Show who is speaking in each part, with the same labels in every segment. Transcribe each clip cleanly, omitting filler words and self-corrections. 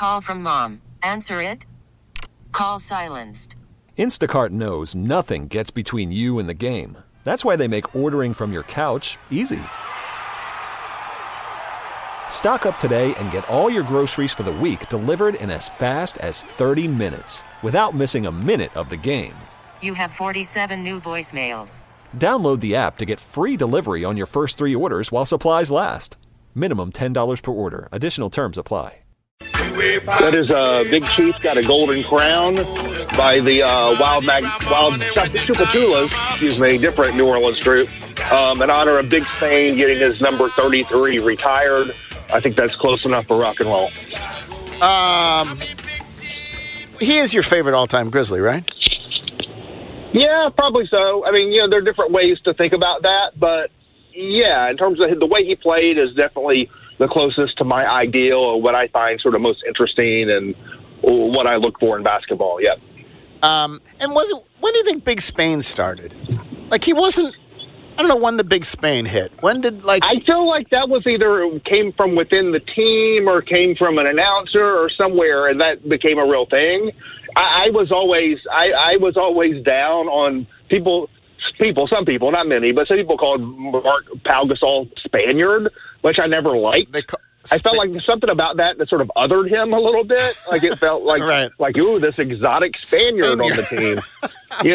Speaker 1: call from mom. Answer it. Call silenced.
Speaker 2: Instacart knows nothing gets between you and the game. That's why they make ordering from your couch easy. Stock up today and get all your groceries for the week delivered in as fast as 30 minutes without missing a minute of the game.
Speaker 1: You have 47 new voicemails.
Speaker 2: Download the app to get free delivery on your first 3 orders while supplies last. Minimum $10 per order. Additional terms apply.
Speaker 3: That is Big Chief got a golden crown by the Wild Chupatulas, different New Orleans group, in honor of Big Spain getting his number 33 retired. I think that's close enough for rock and roll.
Speaker 4: He is your favorite all-time Grizzly, right?
Speaker 3: Yeah, probably so. I mean, there are different ways to think about that, but yeah, in terms of the way he played is definitely the closest to my ideal of what I find sort of most interesting and what I look for in basketball. Yep.
Speaker 4: And when do you think Big Spain started? Like, he wasn't, I don't know when the Big Spain hit. When did, I
Speaker 3: feel like that was either came from within the team or came from an announcer or somewhere, and that became a real thing. I was always down on some people, not many, but some people called Mark Pau Gasol Spaniard, which I never liked. I felt like there's something about that sort of othered him a little bit. Like it felt like,
Speaker 4: right.
Speaker 3: Ooh, this exotic Spaniard on the team.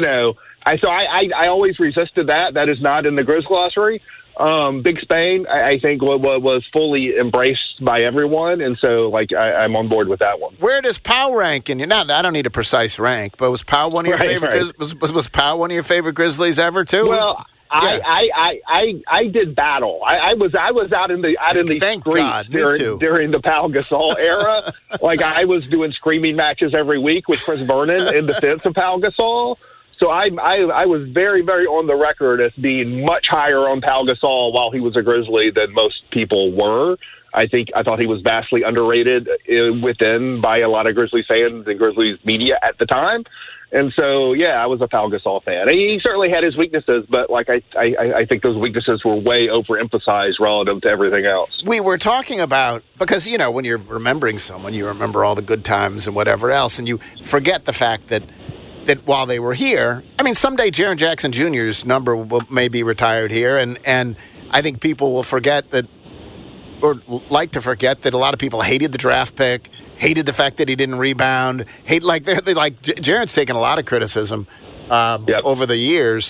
Speaker 3: I always resisted that. That is not in the Grizz glossary. Big Spain, I think, was fully embraced by everyone, and so I'm on board with that one.
Speaker 4: Where does Pau rank in you? Now, I don't need a precise rank, but was Pau one of your favorite? Right. Was Pau one of your favorite Grizzlies ever too?
Speaker 3: Well, yeah. I did battle. I was out in the streets during the Pau Gasol era. I was doing screaming matches every week with Chris Vernon in defense of Pau Gasol. So I was very, very on the record as being much higher on Pau Gasol while he was a Grizzly than most people were. I thought he was vastly underrated by a lot of Grizzlies fans and Grizzlies media at the time. And so, yeah, I was a Pau Gasol fan. He certainly had his weaknesses, but I think those weaknesses were way overemphasized relative to everything else.
Speaker 4: We were talking about, because, when you're remembering someone, you remember all the good times and whatever else, and you forget the fact that while they were here, someday Jaren Jackson Jr.'s number may be retired here, and I think people will forget that, or like to forget that a lot of people hated the draft pick, hated the fact that he didn't rebound, Jaren's taken a lot of criticism over the years.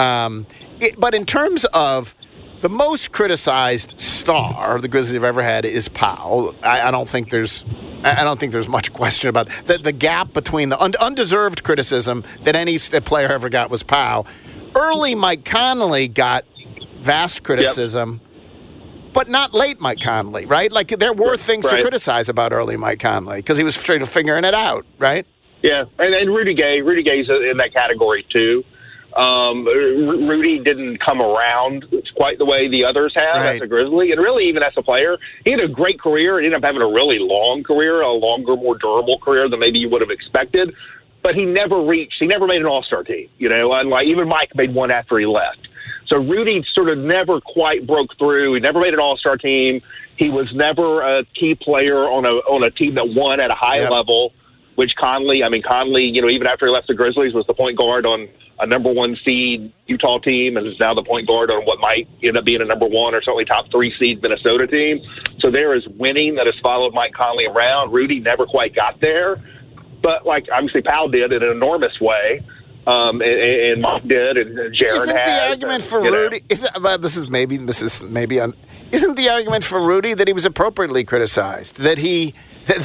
Speaker 4: But in terms of the most criticized star the Grizzlies have ever had is Pau. I don't think there's much question about the gap between the undeserved criticism that any player ever got was Pau. Early Mike Conley got vast criticism, but not late Mike Conley, right? There were things to criticize about early Mike Conley because he was straight to figuring it out, right?
Speaker 3: Yeah, and Rudy Gay's in that category too. Rudy didn't come around quite the way the others have as a Grizzly, and really even as a player. He had a great career. He ended up having a really long career, a longer, more durable career than maybe you would have expected. But he never made an all-star team, unlike even Mike made one after he left. So Rudy sort of never quite broke through. He never made an all-star team. He was never a key player on a team that won at a high level, which Conley, even after he left the Grizzlies, was the point guard on a number 1 seed Utah team and is now the point guard on what might end up being a number 1 or certainly top 3 seed Minnesota team. So there is winning that has followed Mike Conley around. Rudy never quite got there, but obviously Pau did in an enormous way. And Mike did, and Jaren
Speaker 4: Isn't the argument for Rudy? Isn't the argument for Rudy that he was appropriately criticized? That he?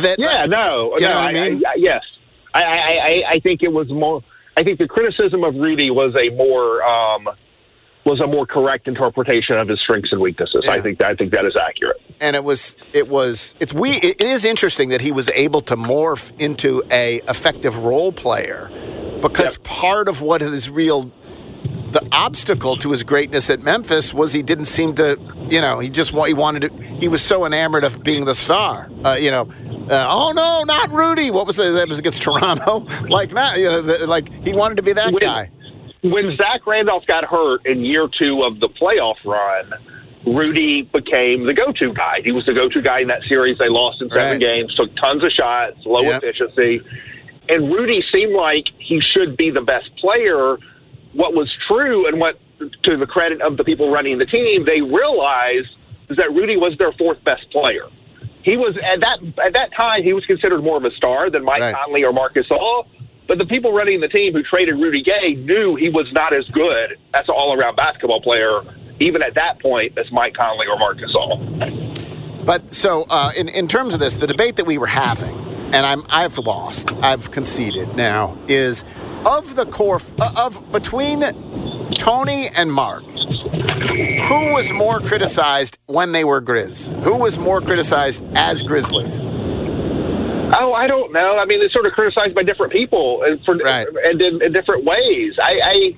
Speaker 3: Yes, I think it was more. I think the criticism of Rudy was a more correct interpretation of his strengths and weaknesses. Yeah. I think that is accurate.
Speaker 4: And it is interesting that he was able to morph into a effective role player, because part of what the obstacle to his greatness at Memphis was he didn't seem to, he was so enamored of being the star, oh no, not Rudy. What was that was against Toronto? He wanted to be that guy.
Speaker 3: When Zach Randolph got hurt in year 2 of the playoff run, Rudy became the go-to guy. He was the go-to guy in that series. They lost in 7 games, took tons of shots, low efficiency. And Rudy seemed like he should be the best player. What was true, and what, to the credit of the people running the team, they realized is that Rudy was their 4th best player. He was at that time he was considered more of a star than Mike Conley or Marc Gasol. But the people running the team who traded Rudy Gay knew he was not as good as an all-around basketball player, even at that point, as Mike Conley or Marc Gasol.
Speaker 4: But so in terms of this, the debate that we were having, and I've lost, I've conceded now, is of the core of between Tony and Mark, who was more criticized when they were Grizz? Who was more criticized as Grizzlies?
Speaker 3: Oh, I don't know. I mean, it's sort of criticized by different people and in different ways. I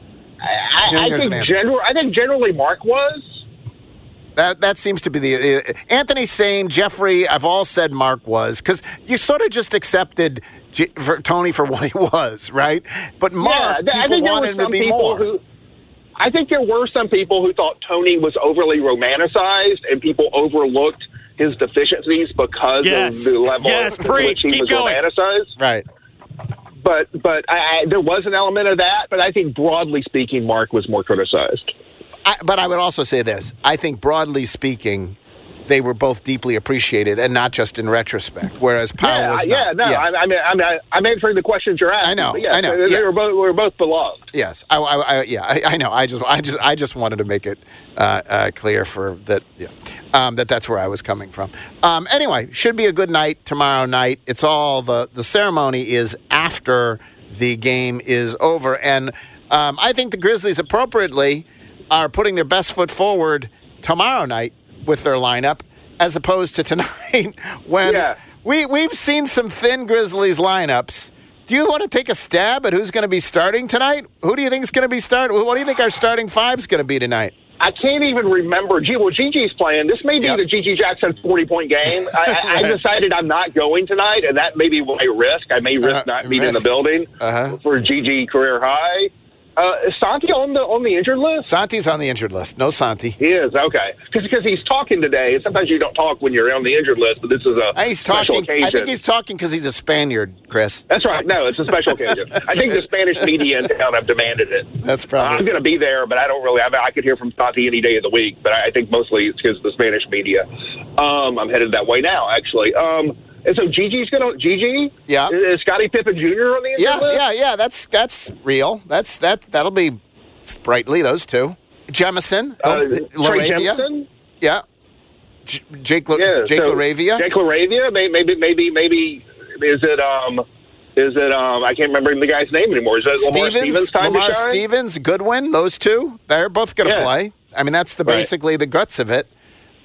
Speaker 3: think generally Mark was.
Speaker 4: That seems to be the Anthony Sane, Jeffrey. I've all said Mark was, because you sort of just accepted Tony for what he was, right? But Mark, people wanted him to be more.
Speaker 3: I think there were some people who thought Tony was overly romanticized, and people overlooked his deficiencies because of the level in which he was romanticized.
Speaker 4: Right.
Speaker 3: But there was an element of that, but I think broadly speaking, Mark was more criticized.
Speaker 4: But I would also say this. I think broadly speaking, they were both deeply appreciated, and not just in retrospect, whereas Powell was not.
Speaker 3: I'm answering the questions you're asking.
Speaker 4: I know.
Speaker 3: They were both beloved.
Speaker 4: Yes, I know. I just wanted to make it clear for that. That's where I was coming from. Anyway, should be a good night tomorrow night. It's all the ceremony is after the game is over, and I think the Grizzlies appropriately are putting their best foot forward tomorrow night with their lineup, as opposed to tonight when we've seen some thin Grizzlies lineups. Do you want to take a stab at who's going to be starting tonight? Who do you think is going to be starting? What do you think our starting 5 is going to be tonight?
Speaker 3: I can't even remember. Gigi's playing. This may be the Gigi Jackson 40-point game. I decided I'm not going tonight, and that may be my risk. I may risk not being in the building for Gigi career high. Is Santi on the injured list?
Speaker 4: Santi's on the injured list. No Santi.
Speaker 3: He is, okay. Because he's talking today, and sometimes you don't talk when you're on the injured list, but this is a special occasion.
Speaker 4: I think he's talking because he's a Spaniard, Chris.
Speaker 3: That's right. No, it's a special occasion. I think the Spanish media in town have demanded it.
Speaker 4: That's probably...
Speaker 3: I'm going to be there, but I don't really... I could hear from Santi any day of the week, but I think mostly it's because of the Spanish media. I'm headed that way now, actually. And so Gigi?
Speaker 4: Yeah.
Speaker 3: Is Scottie Pippen Jr. on the injured list?
Speaker 4: Yeah. That's real. That'll be sprightly, those two. Jemison. LaRavia. Yeah. Jake LaRavia.
Speaker 3: Jake LaRavia. Maybe is it I can't remember the guy's name anymore. Is it Lamar Stevens time
Speaker 4: Lamar
Speaker 3: to shine?
Speaker 4: Stevens, Goodwin, those two. They're both going to play. I mean, that's basically the guts of it.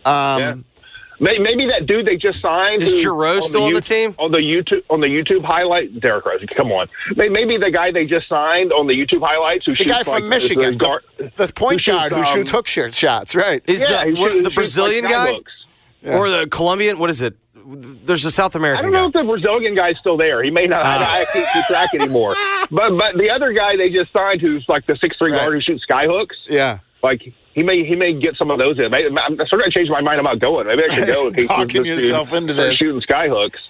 Speaker 3: Maybe that dude they just signed
Speaker 5: is Giroux still on the team
Speaker 3: on the YouTube highlight. Derek Rose, come on. Maybe the guy they just signed on the YouTube highlights,
Speaker 4: the guy from Michigan, the point guard who shoots hook shots, right?
Speaker 5: Is the Brazilian guy or the Colombian? What is it? There's a South American.
Speaker 3: I don't know if the Brazilian guy's still there. He may not. I can't keep track anymore. But the other guy they just signed, who's like the 6'3" guard who shoots sky hooks.
Speaker 4: Yeah,
Speaker 3: like. He may get some of those in. I'm sort of changed my mind about going. Maybe I should go in case
Speaker 4: talking yourself into this
Speaker 3: shooting sky hooks.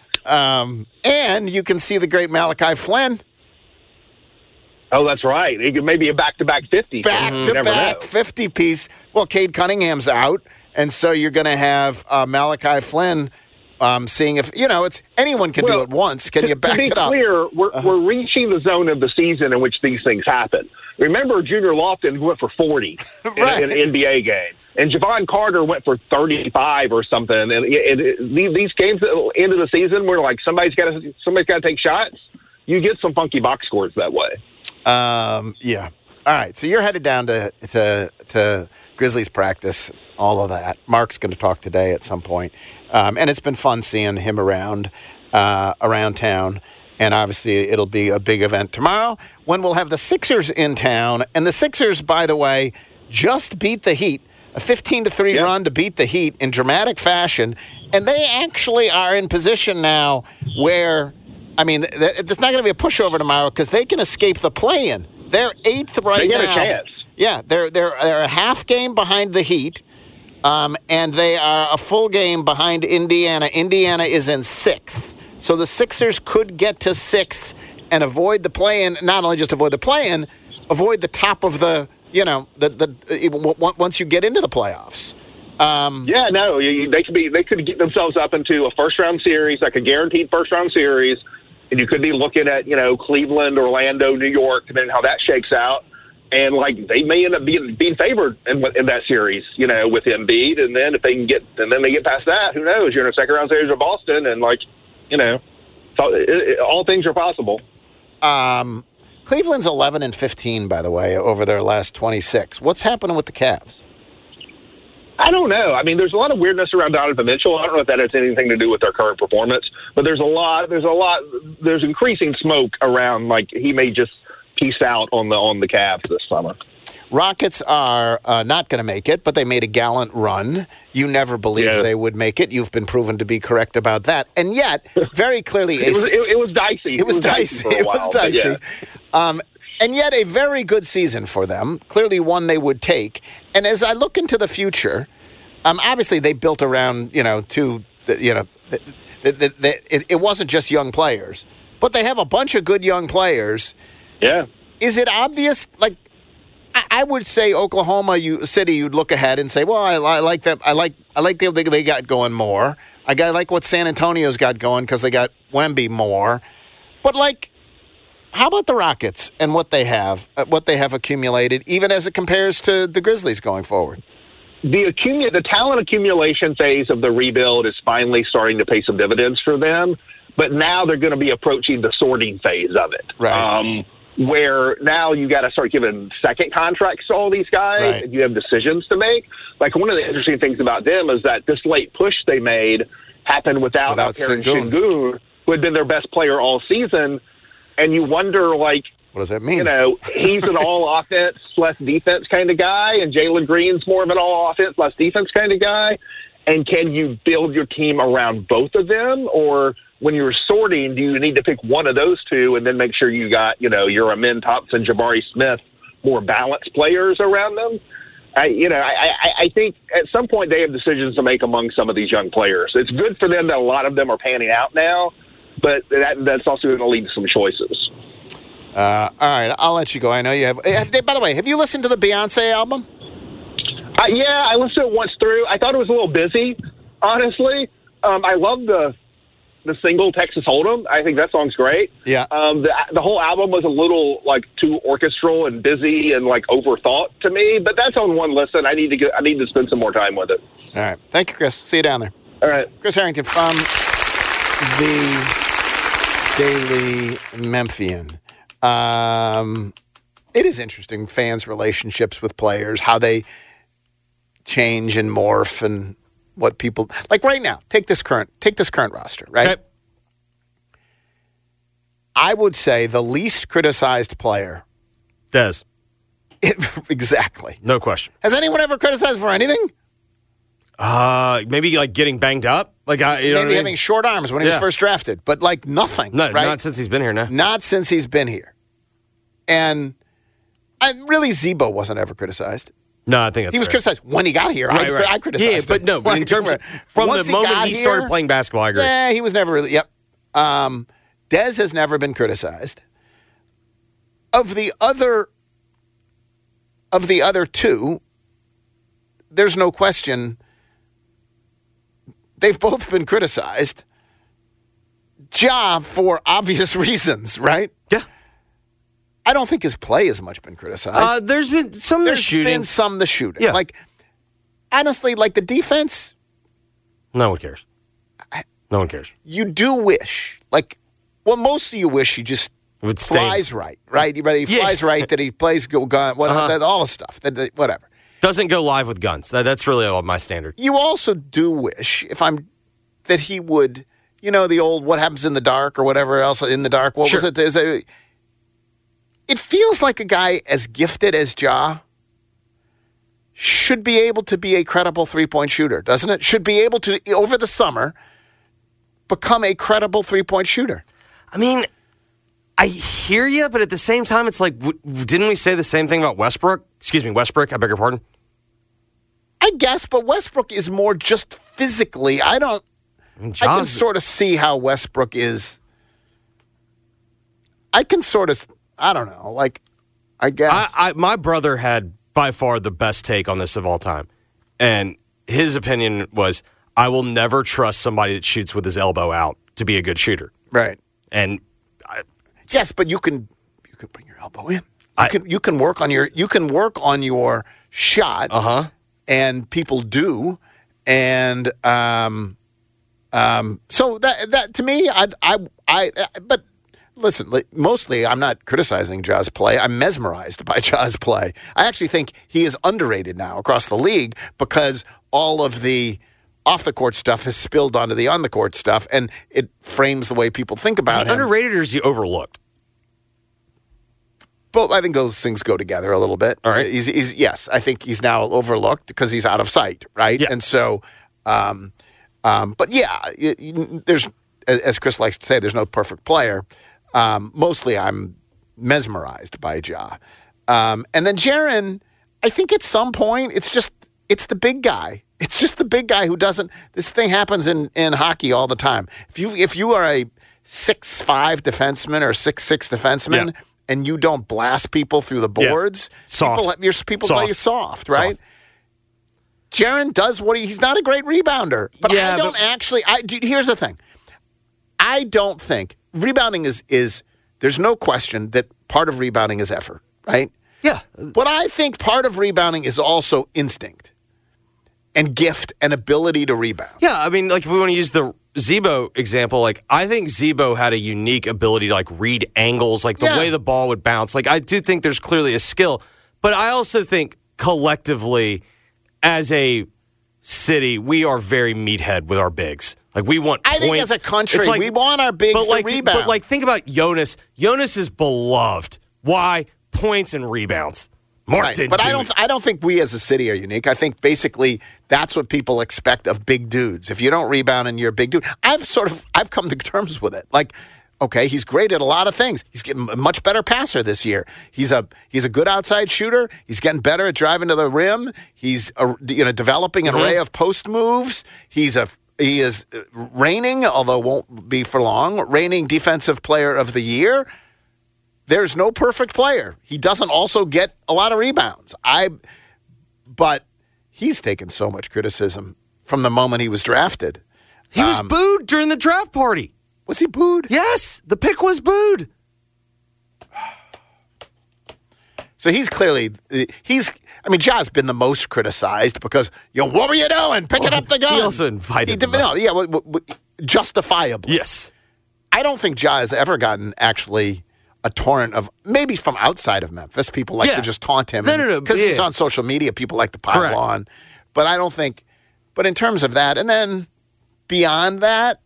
Speaker 4: And you can see the great Malachi Flynn.
Speaker 3: Oh, that's right. He could maybe a back-to-back 50.
Speaker 4: Back-to-back 50 piece. Well, Cade Cunningham's out, and so you're going to have Malachi Flynn. Seeing if it's anyone can do it once. Can you back it up?
Speaker 3: To be clear, we're reaching the zone of the season in which these things happen. Remember, Junior Lofton went for 40 in an NBA game, and Javon Carter went for 35 or something. And these games at the end of the season, where like somebody's got to take shots, you get some funky box scores that way.
Speaker 4: Yeah. All right. So you're headed down to Grizzlies practice. All of that. Mark's going to talk today at some point. And it's been fun seeing him around town. And obviously it'll be a big event tomorrow when we'll have the Sixers in town. And the Sixers, by the way, just beat the Heat. A 15-3 run to beat the Heat in dramatic fashion. And they actually are in position now where, I mean, there's not going to be a pushover tomorrow because they can escape the play-in. They're 8th right now.
Speaker 3: They get a chance.
Speaker 4: Yeah, they're a half game behind the Heat. And they are a full game behind Indiana. Indiana is in 6th. So the Sixers could get to 6th and avoid the play-in. Not only just avoid the play-in, avoid the top of the, once you get into the playoffs.
Speaker 3: They could get themselves up into a first-round series, like a guaranteed first-round series, and you could be looking at, Cleveland, Orlando, New York, depending on how that shakes out. And, they may end up being favored in that series, with Embiid. And then if they can they get past that, who knows? You're in a second-round series with Boston, and, all things are possible.
Speaker 4: Cleveland's 11-15, by the way, over their last 26. What's happening with the Cavs?
Speaker 3: I don't know. I mean, there's a lot of weirdness around Donovan Mitchell. I don't know if that has anything to do with their current performance, but there's increasing smoke around, he may just peace out on the Cavs this summer.
Speaker 4: Rockets are not going to make it, but they made a gallant run. You never believed they would make it. You've been proven to be correct about that. And yet, very clearly...
Speaker 3: it was dicey.
Speaker 4: It was dicey.
Speaker 3: For a while,
Speaker 4: it was dicey. And yet, a very good season for them. Clearly one they would take. And as I look into the future, obviously they built around, it wasn't just young players, but they have a bunch of good young players.
Speaker 3: Yeah. Is
Speaker 4: it obvious, I would say Oklahoma City, you'd look ahead and say, well, I like them. I like they got going more. I like what San Antonio's got going because they got Wemby more. But how about the Rockets and what they have accumulated, even as it compares to the Grizzlies going forward?
Speaker 3: The talent accumulation phase of the rebuild is finally starting to pay some dividends for them, but now they're going to be approaching the sorting phase of it.
Speaker 4: Right.
Speaker 3: Where now you got to start giving second contracts to all these guys,
Speaker 4: right,
Speaker 3: and you have decisions to make. One of the interesting things about them is that this late push they made happened without Sengun, who had been their best player all season, and you wonder, what
Speaker 4: does that mean?
Speaker 3: He's an all offense, less defense kind of guy, and Jalen Green's more of an all offense, less defense kind of guy. And can you build your team around both of them, or when you're sorting, do you need to pick one of those two and then make sure you got, your Amin Thompson, Jabari Smith, more balanced players around them? I think at some point they have decisions to make among some of these young players. It's good for them that a lot of them are panning out now, but that's also going to lead to some choices.
Speaker 4: All right, I'll let you go. I know you have. By the way, have you listened to the Beyonce album?
Speaker 3: Yeah, I listened to it once through. I thought it was a little busy, honestly. I love the single Texas Hold'em. I think that song's great.
Speaker 4: Yeah.
Speaker 3: The whole album was a little too orchestral and busy and overthought to me. But that's on one listen. I need to spend some more time with it.
Speaker 4: All right. Thank you, Chris. See you down there.
Speaker 3: All right.
Speaker 4: Chris Harrington from the Daily Memphian. It is interesting, fans' relationships with players, how they change and morph, and what people right now. Take this current roster, right? Okay. I would say the least criticized player.
Speaker 5: Dez.
Speaker 4: Exactly.
Speaker 5: No question.
Speaker 4: Has anyone ever criticized for anything?
Speaker 5: Maybe getting banged up, maybe
Speaker 4: having short arms when he was first drafted, but nothing.
Speaker 5: No,
Speaker 4: right?
Speaker 5: Not since he's been here. No,
Speaker 4: not since he's been here. And really, Zebo wasn't ever criticized.
Speaker 5: No, I think that's
Speaker 4: he was criticized when he got here.
Speaker 5: Right,
Speaker 4: I criticized
Speaker 5: him. But no, in terms of from the moment he started playing basketball, I agree.
Speaker 4: Yeah, he was never really. Yep. Dez has never been criticized. Of the other two, there's no question. They've both been criticized. Ja, for obvious reasons, right?
Speaker 5: Yeah.
Speaker 4: I don't think his play has much been criticized.
Speaker 5: There's been some the shooting.
Speaker 4: There's been some the shooting.
Speaker 5: Yeah.
Speaker 4: Honestly, the defense.
Speaker 5: No one cares. No one cares.
Speaker 4: You do wish, most of you wish he just flies right? He flies right, that he plays gun, all the stuff, whatever.
Speaker 5: Doesn't go live with guns. That's really all my standard.
Speaker 4: You also do wish, that he would, the old what happens in the dark or whatever else in the dark. What was it? It feels like a guy as gifted as Ja should be able to be a credible three-point shooter, doesn't it? Should be able to, over the summer, become a credible three-point shooter.
Speaker 5: I mean, I hear you, but at the same time, it's didn't we say the same thing about Westbrook? Excuse me, Westbrook, I beg your pardon.
Speaker 4: I guess, but Westbrook is more just physically. I can sort of see how Westbrook is. I can sort of, I don't know, like, I guess.
Speaker 5: My brother had by far the best take on this of all time. And his opinion was, I will never trust somebody that shoots with his elbow out to be a good shooter.
Speaker 4: Right.
Speaker 5: And
Speaker 4: yes, but you can bring your elbow in. You can work on your shot.
Speaker 5: Uh-huh.
Speaker 4: And people do. And so that to me, but listen, mostly I'm not criticizing Ja's play. I'm mesmerized by Ja's play. I actually think he is underrated now across the league because all of the off-the-court stuff has spilled onto the on-the-court stuff, and it frames the way people think about him.
Speaker 5: Is he underrated or is he overlooked?
Speaker 4: But I think those things go together a little bit.
Speaker 5: All right.
Speaker 4: Yes, I think he's now overlooked because he's out of sight, right?
Speaker 5: Yeah.
Speaker 4: And so, but yeah, there's, as Chris likes to say, there's no perfect player. Mostly I'm mesmerized by Ja. And then Jaren, I think at some point, it's the big guy. It's just the big guy who doesn't, this thing happens in hockey all the time. If you are a 6'5" defenseman or 6'6" defenseman, and you don't blast people through the boards, people play you soft, right? Jaren does he's not a great rebounder. But here's the thing. I don't think rebounding is there's no question that part of rebounding is effort, right?
Speaker 5: Yeah.
Speaker 4: But I think part of rebounding is also instinct and gift and ability to rebound.
Speaker 5: Yeah, I mean, like if we want to use the Zebo example, like I think Zebo had a unique ability to like read angles, like the way the ball would bounce. Like I do think there's clearly a skill, but I also think collectively as a city, we are very meathead with our bigs. Like we want points.
Speaker 4: I think as a country, we want our bigs to rebound.
Speaker 5: But like think about Jonas. Jonas is beloved. Why? Points and rebounds.
Speaker 4: Right. But I don't think we as a city are unique. I think basically that's what people expect of big dudes. If you don't rebound and you're a big dude, I've come to terms with it. Like, okay, he's great at a lot of things. He's getting a much better passer this year. He's a good outside shooter. He's getting better at driving to the rim. He's developing an array of post moves. He is reigning, although won't be for long, reigning defensive player of the year. There's no perfect player. He doesn't also get a lot of rebounds. But he's taken so much criticism from the moment he was drafted.
Speaker 5: He was booed during the draft party.
Speaker 4: Was he booed?
Speaker 5: Yes, the pick was booed.
Speaker 4: So he's clearly Ja's been the most criticized because what were you doing? Picking up the gun.
Speaker 5: He also invited them up.
Speaker 4: Justifiably.
Speaker 5: Yes.
Speaker 4: I don't think Ja has ever gotten actually a torrent of, maybe from outside of Memphis, people like to just taunt him.
Speaker 5: No.
Speaker 4: Because he's on social media, people like to pile on. But I don't think, but in terms of that, and then beyond that,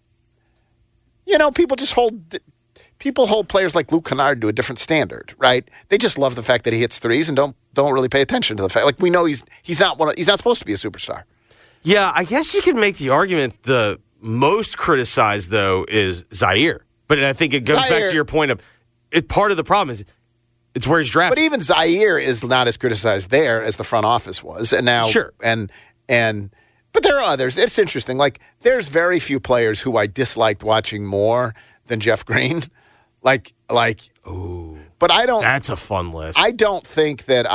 Speaker 4: people hold players like Luke Kennard to a different standard, right? They just love the fact that he hits threes and don't really pay attention to the fact. Like we know he's not supposed to be a superstar.
Speaker 5: Yeah, I guess you could make the argument the most criticized though is Zaire. But I think it goes back to your point of part of the problem is it's where he's drafted.
Speaker 4: But even Zaire is not as criticized there as the front office was. And now but there are others. It's interesting. Like there's very few players who I disliked watching more than Jeff Green.
Speaker 5: Ooh.
Speaker 4: But I don't.
Speaker 5: That's a fun list.
Speaker 4: I don't think that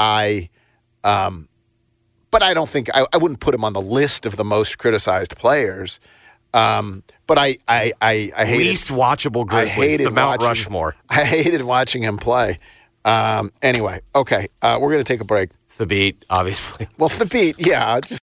Speaker 4: but I don't think I wouldn't put him on the list of the most criticized players. But I hated
Speaker 5: least watchable Grizzlies, the Mount Rushmore.
Speaker 4: I hated watching him play. Anyway, okay, we're going to take a break.
Speaker 5: Thabeet, obviously.
Speaker 4: Well, Thabeet, yeah.